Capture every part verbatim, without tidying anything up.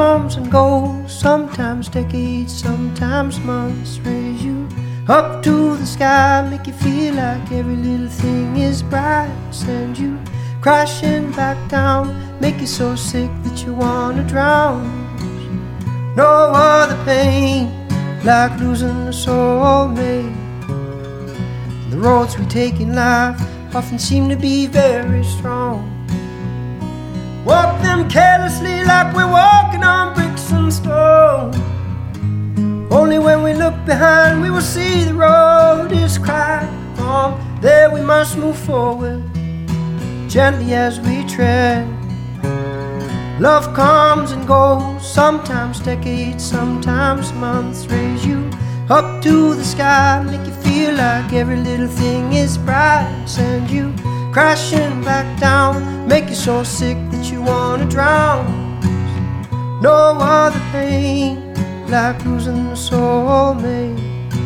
comes and goes, sometimes decades, sometimes months. Raise you up to the sky, make you feel like every little thing is bright. Send you crashing back down, make you so sick that you wanna drown. No other pain like losing a soulmate. The roads we take in life often seem to be very strong. Walk them carelessly like we're walking on bricks and stone. Only when we look behind we will see the road is cracked. From there we must move forward, gently as we tread. Love comes and goes, sometimes decades, sometimes months. Raise you up to the sky, make you feel like every little thing is bright. Send you crashing back down, make you so sick that you wanna drown. No other pain like losing a soulmate.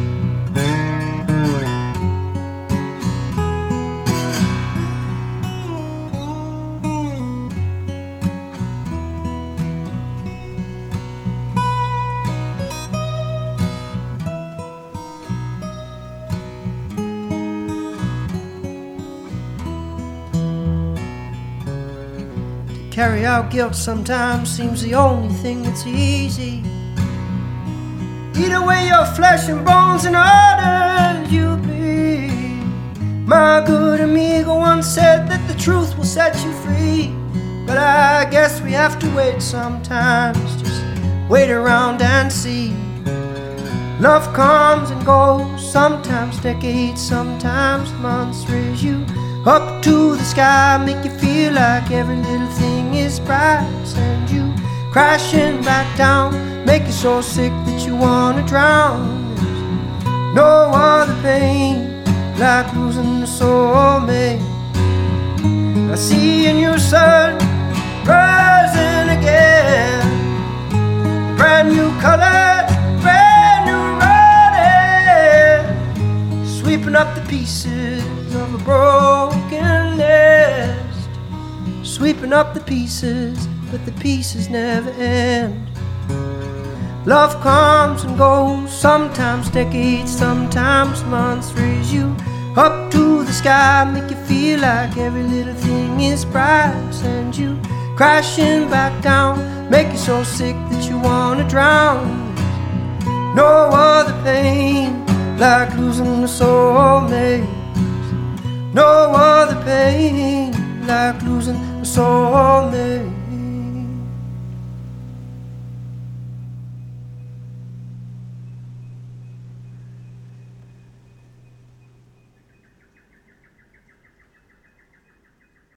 Carry out guilt sometimes seems the only thing that's easy. Eat away your flesh and bones in order you bleed. My good amigo once said that the truth will set you free, but I guess we have to wait sometimes. Just wait around and see. Love comes and goes, sometimes decades, sometimes months. Raise you up to the sky, make you feel like every little thing is bright. Send you crashing back down, make you so sick that you wanna drown. There's no other pain like losing a soulmate. I see a new sun rising again, brand new color, brand new running, sweeping up the pieces of a broken nest. Sweeping up the pieces, but the pieces never end. Love comes and goes, sometimes decades, sometimes months. Raise you up to the sky, make you feel like every little thing is bright. Send you crashing back down, make you so sick that you wanna drown. No other pain like losing a soulmate. No other pain like losing a soulmate.